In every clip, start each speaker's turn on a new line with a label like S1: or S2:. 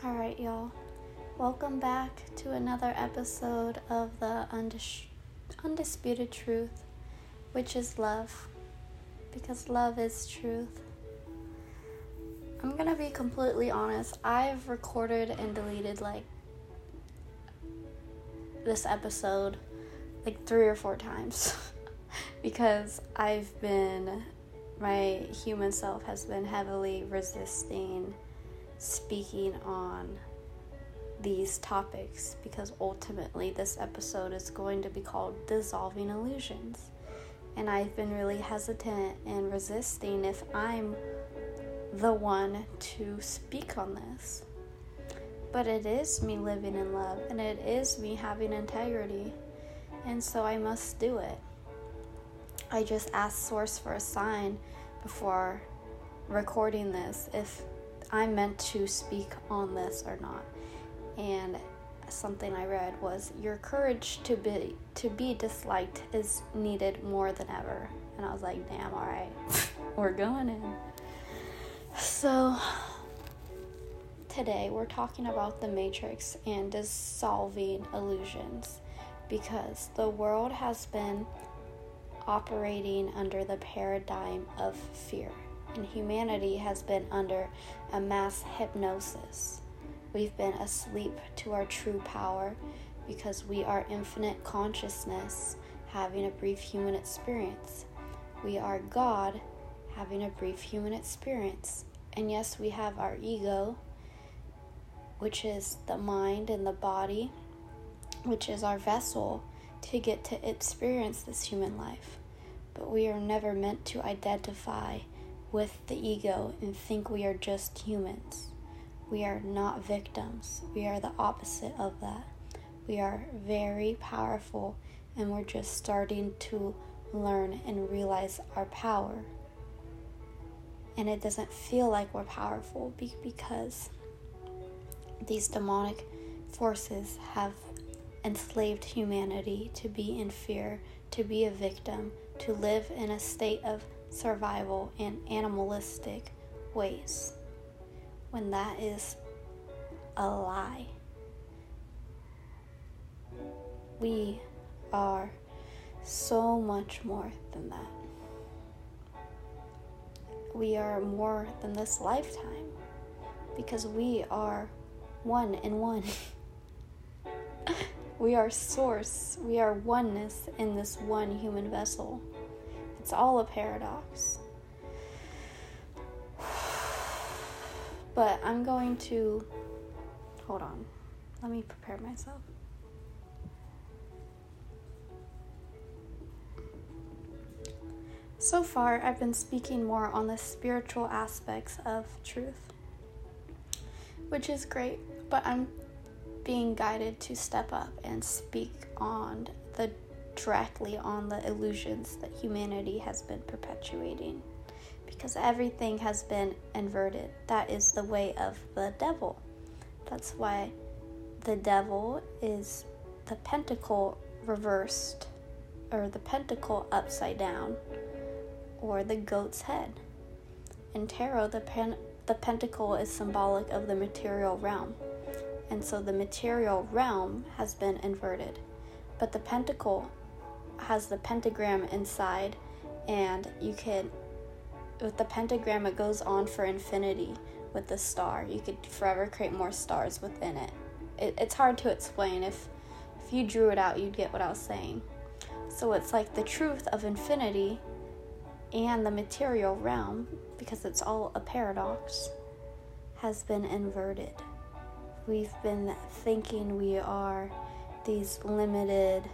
S1: Alright, y'all. Welcome back to another episode of the Undisputed Truth, which is love. Because love is truth. I'm gonna be completely honest. I've recorded and deleted this episode 3 or 4 times because my human self has been heavily resisting speaking on these topics, because ultimately this episode is going to be called Dissolving Illusions, and I've been really hesitant and resisting if I'm the one to speak on this. But it is me living in love, and it is me having integrity, and so I must do it. I just asked Source for a sign before recording this if I'm meant to speak on this or not. And something I read was, your courage to be disliked is needed more than ever. And I was like, damn, alright, we're going in. So today we're talking about the Matrix and dissolving illusions, because the world has been operating under the paradigm of fear, and humanity has been under a mass hypnosis. We've been asleep to our true power because we are infinite consciousness having a brief human experience. We are God having a brief human experience. And yes, we have our ego, which is the mind and the body, which is our vessel to get to experience this human life. But we are never meant to identify with the ego and think we are just humans. We are not victims. We are the opposite of that. We are very powerful, and we're just starting to learn and realize our power. And it doesn't feel like we're powerful because these demonic forces have enslaved humanity to be in fear, to be a victim, to live in a state of survival and animalistic ways, when that is a lie. We are so much more than that. We are more than this lifetime, because we are one in one. We are source. We are oneness in this one human vessel. It's all a paradox. But I'm going to... Hold on. Let me prepare myself. So far, I've been speaking more on the spiritual aspects of truth, which is great, but I'm being guided to step up and speak directly on the illusions that humanity has been perpetuating, because everything has been inverted. That is the way of the devil. That's why the devil is the pentacle reversed, or the pentacle upside down, or the goat's head. In tarot, the pentacle is symbolic of the material realm, and so the material realm has been inverted. But the pentacle has the pentagram inside, and with the pentagram, it goes on for infinity. With the star, you could forever create more stars within it. It's hard to explain. If you drew it out, you'd get what I was saying. So it's like the truth of infinity and the material realm, because it's all a paradox, has been inverted. We've been thinking we are these limited,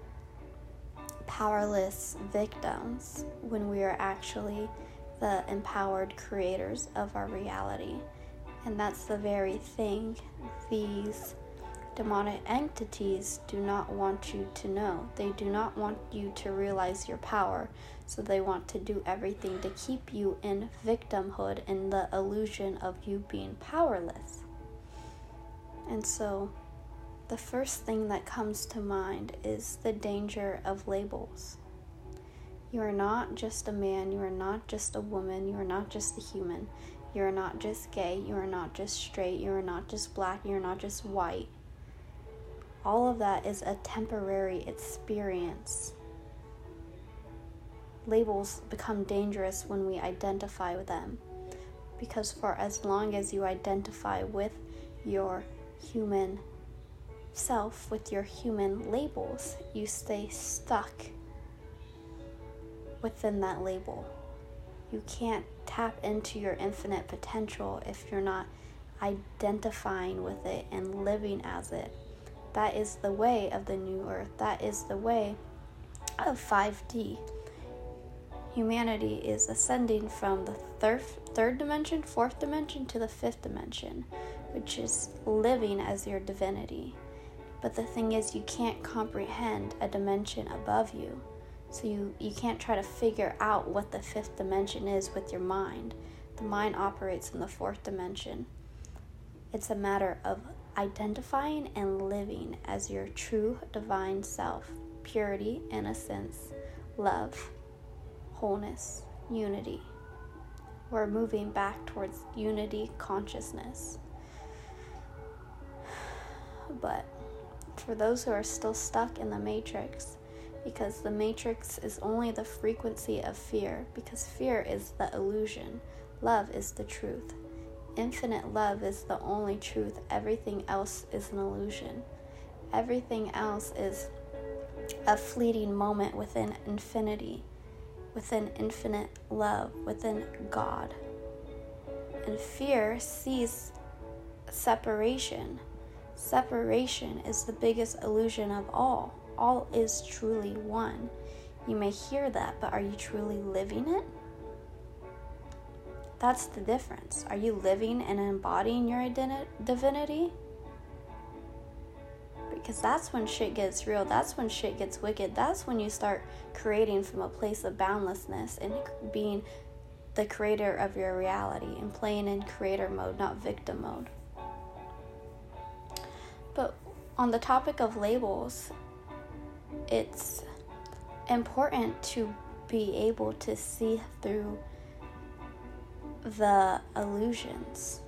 S1: powerless victims, when we are actually the empowered creators of our reality. And that's the very thing these demonic entities do not want you to know. They do not want you to realize your power, so they want to do everything to keep you in victimhood and the illusion of you being powerless. And so the first thing that comes to mind is the danger of labels. You are not just a man, you are not just a woman, you are not just a human. You're not just gay, you are not just straight, you are not just black, you're not just white. All of that is a temporary experience. Labels become dangerous when we identify with them, because for as long as you identify with your human self, with your human labels, you stay stuck within that label. You can't tap into your infinite potential if you're not identifying with it and living as it. That is the way of the new earth. That is the way of 5D. Humanity is ascending from the third dimension, fourth dimension, to the fifth dimension, which is living as your divinity. But the thing is, you can't comprehend a dimension above you. So you can't try to figure out what the fifth dimension is with your mind. The mind operates in the fourth dimension. It's a matter of identifying and living as your true divine self. Purity, innocence, love, wholeness, unity. We're moving back towards unity consciousness. But for those who are still stuck in the matrix, because the matrix is only the frequency of fear, because fear is the illusion, love is the truth. Infinite love is the only truth. Everything else is an illusion. Everything else is a fleeting moment within infinity, within infinite love, within God. And fear sees separation. Separation is the biggest illusion of all. All is truly one. You may hear that, but are you truly living it? That's the difference. Are you living and embodying your divinity? Because that's when shit gets real. That's when shit gets wicked. That's when you start creating from a place of boundlessness and being the creator of your reality and playing in creator mode, not victim mode. But on the topic of labels, it's important to be able to see through the illusions.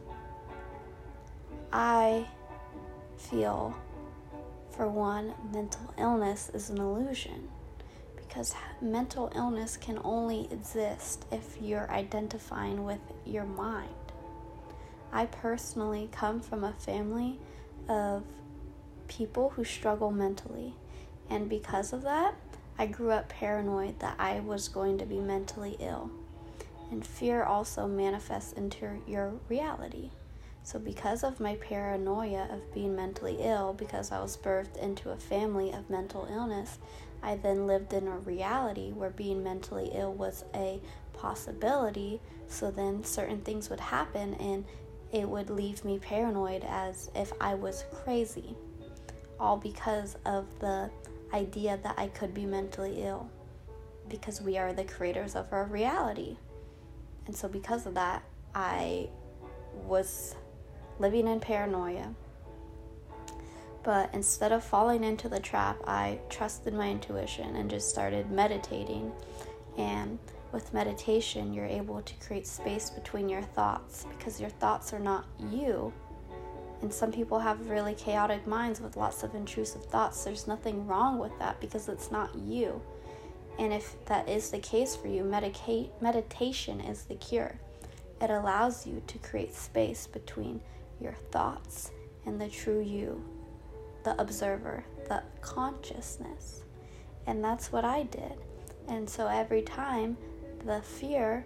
S1: I feel, for one, mental illness is an illusion, because mental illness can only exist if you're identifying with your mind. I personally come from a family of people who struggle mentally, and because of that, I grew up paranoid that I was going to be mentally ill. And fear also manifests into your reality. So because of my paranoia of being mentally ill, because I was birthed into a family of mental illness, I then lived in a reality where being mentally ill was a possibility. So then certain things would happen and it would leave me paranoid as if I was crazy. All because of the idea that I could be mentally ill. Because we are the creators of our reality. And so because of that, I was living in paranoia. But instead of falling into the trap, I trusted my intuition and just started meditating. And with meditation, you're able to create space between your thoughts, because your thoughts are not you. And some people have really chaotic minds with lots of intrusive thoughts. There's nothing wrong with that, because it's not you. And if that is the case for you, meditation is the cure. It allows you to create space between your thoughts and the true you, the observer, the consciousness. And that's what I did. And so every time the fear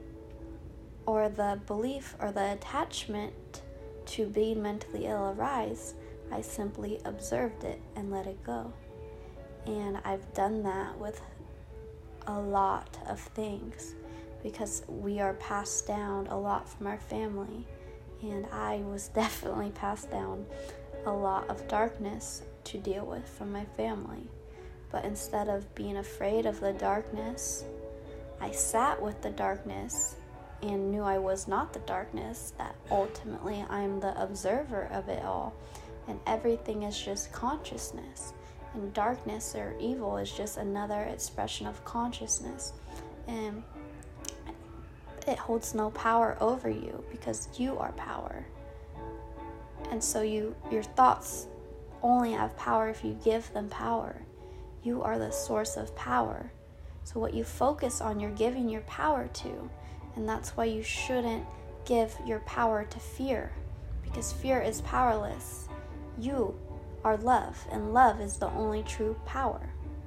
S1: or the belief or the attachment to being mentally ill arise, I simply observed it and let it go. And I've done that with a lot of things, because we are passed down a lot from our family, and I was definitely passed down a lot of darkness to deal with from my family. But instead of being afraid of the darkness, I sat with the darkness and knew I was not the darkness, that ultimately I'm the observer of it all, and everything is just consciousness. And darkness or evil is just another expression of consciousness. And it holds no power over you because you are power. And so your thoughts only have power if you give them power. You are the source of power. So what you focus on, you're giving your power to. And that's why you shouldn't give your power to fear, because fear is powerless. You are love, and love is the only true power.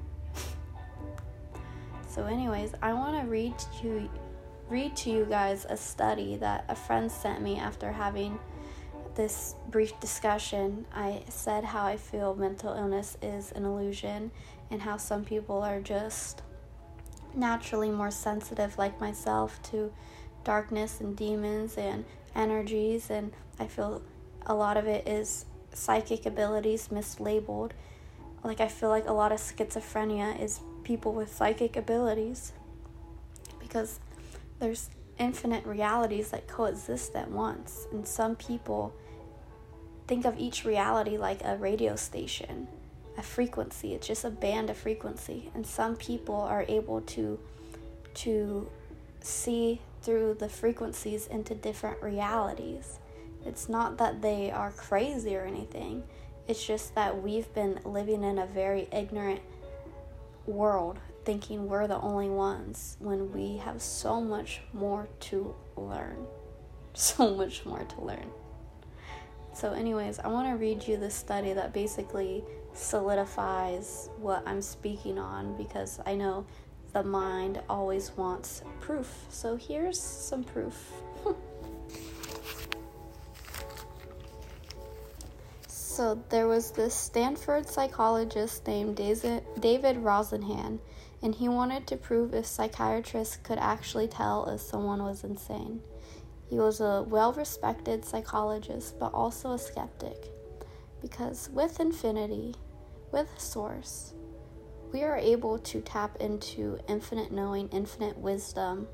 S1: So anyways, I want to read to you guys a study that a friend sent me after having this brief discussion. I said how I feel mental illness is an illusion, and how some people are just naturally more sensitive, like myself, to darkness and demons and energies, and I feel a lot of it is psychic abilities mislabeled. Like, I feel like a lot of schizophrenia is people with psychic abilities, because there's infinite realities that coexist at once, and some people think of each reality like a radio station, a frequency. It's just a band of frequency, and some people are able to see through the frequencies into different realities. It's not that they are crazy or anything. It's just that we've been living in a very ignorant world, thinking we're the only ones, when we have so much more to learn. So much more to learn. So anyways, I want to read you this study that basically solidifies what I'm speaking on, because I know the mind always wants proof. So here's some proof. So there was this Stanford psychologist named David Rosenhan, and he wanted to prove if psychiatrists could actually tell if someone was insane. He was a well-respected psychologist, but also a skeptic, because with infinity, with Source, we are able to tap into infinite knowing, infinite wisdom.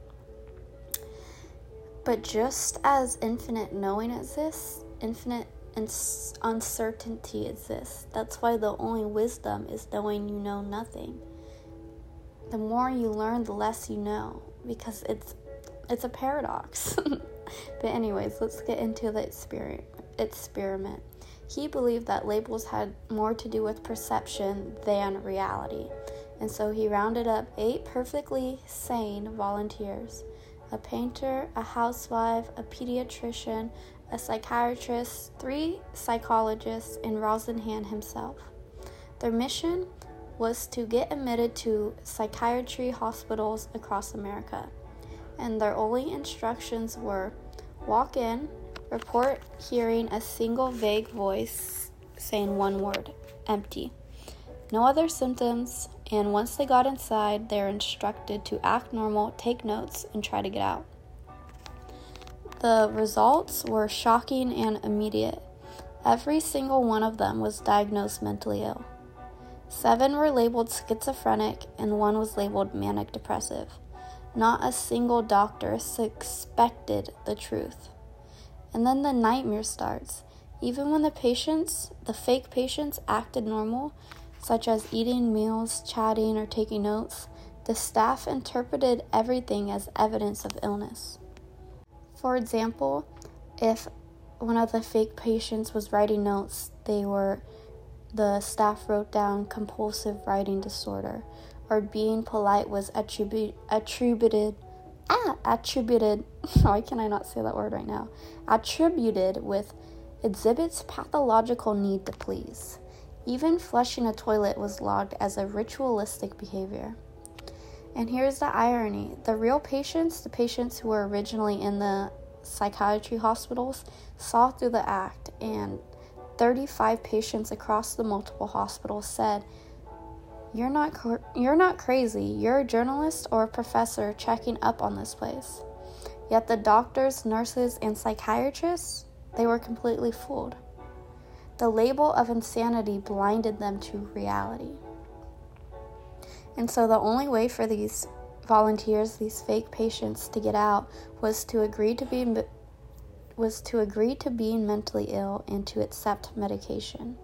S1: But just as infinite knowing exists, infinite uncertainty exists. That's why the only wisdom is knowing you know nothing. The more you learn, the less you know, because it's a paradox. But anyways, let's get into the experiment. He believed that labels had more to do with perception than reality, and so he rounded up 8 perfectly sane volunteers: a painter, a housewife, a pediatrician, a psychiatrist, 3 psychologists, and Rosenhan himself. Their mission was to get admitted to psychiatry hospitals across America, and their only instructions were: walk in, report hearing a single vague voice saying one word, empty. No other symptoms, and once they got inside, they were instructed to act normal, take notes, and try to get out. The results were shocking and immediate. Every single one of them was diagnosed mentally ill. 7 were labeled schizophrenic, and 1 was labeled manic depressive. Not a single doctor suspected the truth. And then the nightmare starts. Even when the fake patients acted normal, such as eating meals, chatting, or taking notes, the staff interpreted everything as evidence of illness. For example, if one of the fake patients was writing notes, the staff wrote down compulsive writing disorder, or being polite was attributed why can I not say that word right now? Attributed with exhibits pathological need to please. Even flushing a toilet was logged as a ritualistic behavior. And here's the irony. The real patients, the patients who were originally in the psychiatry hospitals, saw through the act, and 35 patients across the multiple hospitals said, You're not crazy. You're a journalist or a professor checking up on this place. Yet the doctors, nurses, and psychiatrists, they were completely fooled. The label of insanity blinded them to reality. And so the only way for these volunteers, these fake patients, to get out was to agree to being mentally ill and to accept medication.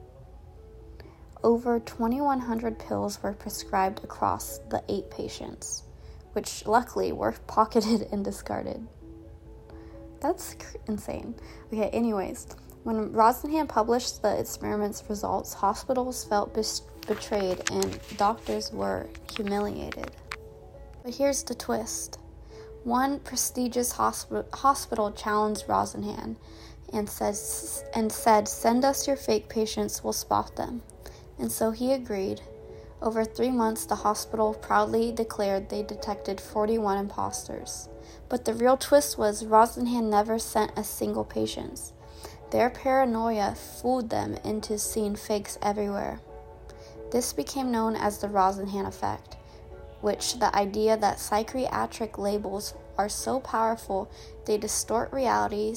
S1: Over 2,100 pills were prescribed across the 8 patients, which luckily were pocketed and discarded. That's insane. Okay, anyways, when Rosengren published the experiment's results, hospitals felt betrayed and doctors were humiliated. But here's the twist. One prestigious hospital challenged Rosengren and said, "Send us your fake patients, we'll spot them." And so he agreed. Over 3 months, the hospital proudly declared they detected 41 imposters. But the real twist was Rosengren never sent a single patient. Their paranoia fooled them into seeing fakes everywhere. This became known as the Rosengren effect, which the idea that psychiatric labels are so powerful they distort reality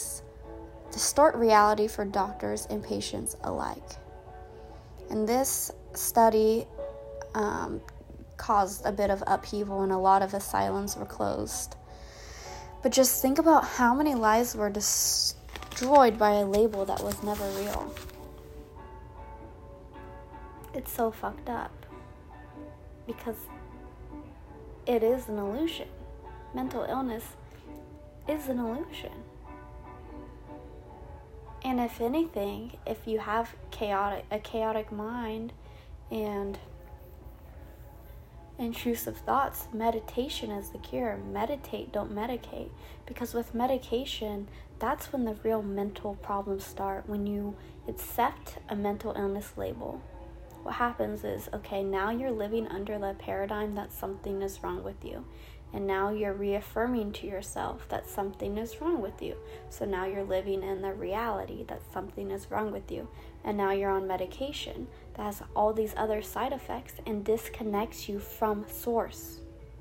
S1: for doctors and patients alike. And this study caused a bit of upheaval and a lot of asylums were closed. But just think about how many lives were destroyed by a label that was never real. It's so fucked up because it is an illusion. Mental illness is an illusion. And if anything, if you have a chaotic mind and intrusive thoughts, meditation is the cure. Meditate, don't medicate. Because with medication, that's when the real mental problems start. When you accept a mental illness label, what happens is, okay, now you're living under the paradigm that something is wrong with you. And now you're reaffirming to yourself that something is wrong with you. So now you're living in the reality that something is wrong with you. And now you're on medication that has all these other side effects and disconnects you from source.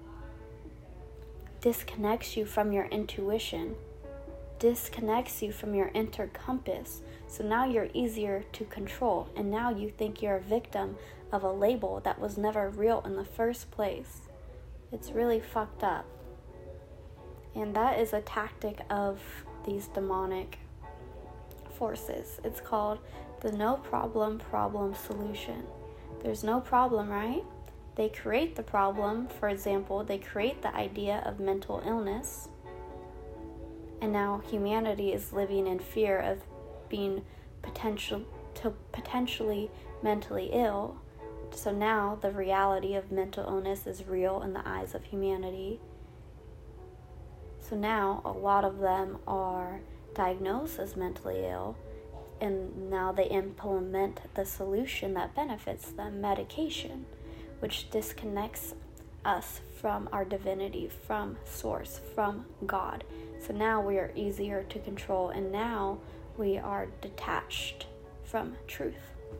S1: Disconnects you from your intuition. Disconnects you from your inner compass. So now you're easier to control. And now you think you're a victim of a label that was never real in the first place. It's really fucked up. And that is a tactic of these demonic forces. It's called the no problem solution. There's no problem, right? They create the problem. For example, they create the idea of mental illness. And now humanity is living in fear of being potentially mentally ill. So now the reality of mental illness is real in the eyes of humanity. So now a lot of them are diagnosed as mentally ill, and now they implement the solution that benefits them, medication, which disconnects us from our divinity, from source, from God. So now we are easier to control, and now we are detached from truth.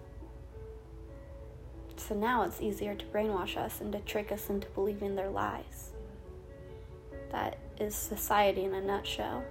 S1: So now it's easier to brainwash us and to trick us into believing their lies. That is society in a nutshell.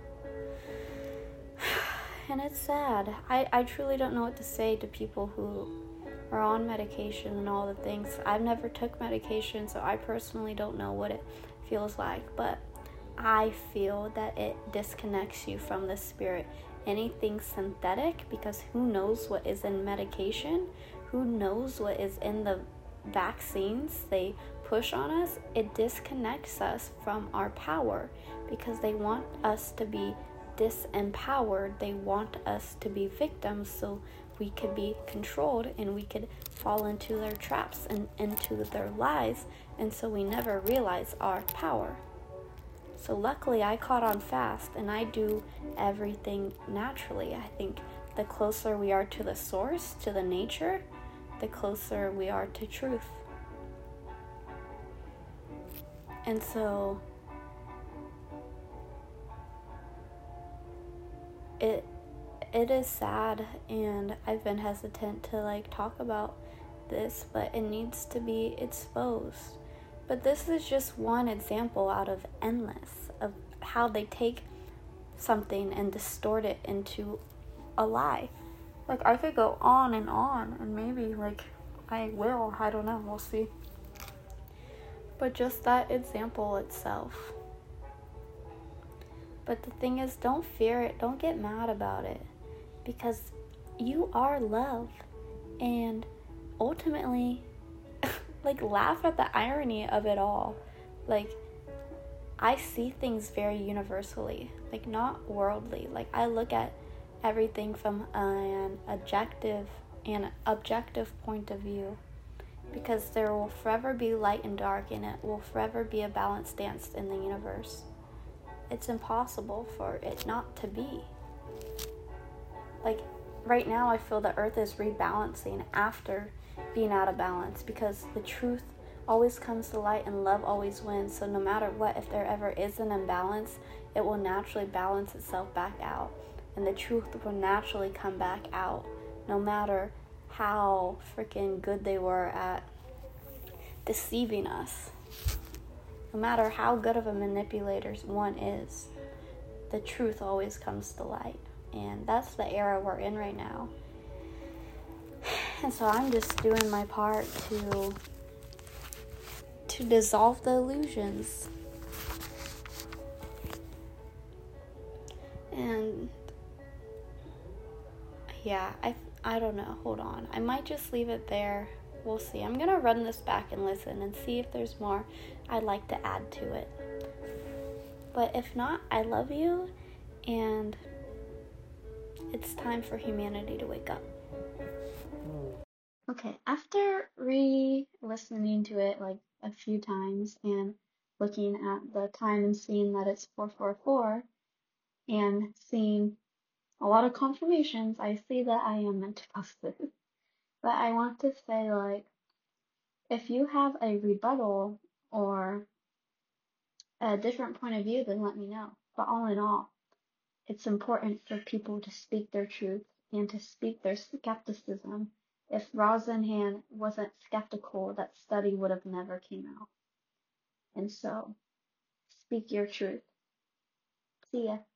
S1: And it's sad. I truly don't know what to say to people who are on medication and all the things. I've never took medication, so I personally don't know what it feels like. But I feel that it disconnects you from the spirit. Anything synthetic, because who knows what is in medication? Who knows what is in the vaccines they push on us? It disconnects us from our power because they want us to be disempowered. They want us to be victims so we could be controlled and we could fall into their traps and into their lies, and so we never realize our power. So luckily I caught on fast and I do everything naturally. I think the closer we are to the source, to the nature, the closer we are to truth. And so it is sad, and I've been hesitant to talk about this, but it needs to be exposed. But this is just one example out of endless of how they take something and distort it into a lie. I could go on, and maybe I will, I don't know, we'll see. But just that example itself. But the thing is, don't fear it, don't get mad about it, because you are love, and ultimately, laugh at the irony of it all. I see things very universally, like not worldly. Like I look at everything from an objective point of view, because there will forever be light and dark, and it will forever be a balanced dance in the universe. It's impossible for it not to be. Like right now I feel the earth is rebalancing after being out of balance, because the truth always comes to light and love always wins. So no matter what, if there ever is an imbalance, it will naturally balance itself back out, and the truth will naturally come back out, no matter how freaking good they were at deceiving us. No matter how good of a manipulator one is, the truth always comes to light. And that's the era we're in right now. And so I'm just doing my part to dissolve the illusions. And yeah, I don't know. Hold on. I might just leave it there. We'll see. I'm going to run this back and listen and see if there's more I'd like to add to it. But if not, I love you, and it's time for humanity to wake up. Okay, after re-listening to it like a few times and looking at the time and seeing that it's 444 and seeing a lot of confirmations, I see that I am meant to post this. But I want to say, like, if you have a rebuttal or a different point of view, then let me know. But all in all, it's important for people to speak their truth and to speak their skepticism. If Rosenhan wasn't skeptical, that study would have never came out. And so, speak your truth. See ya.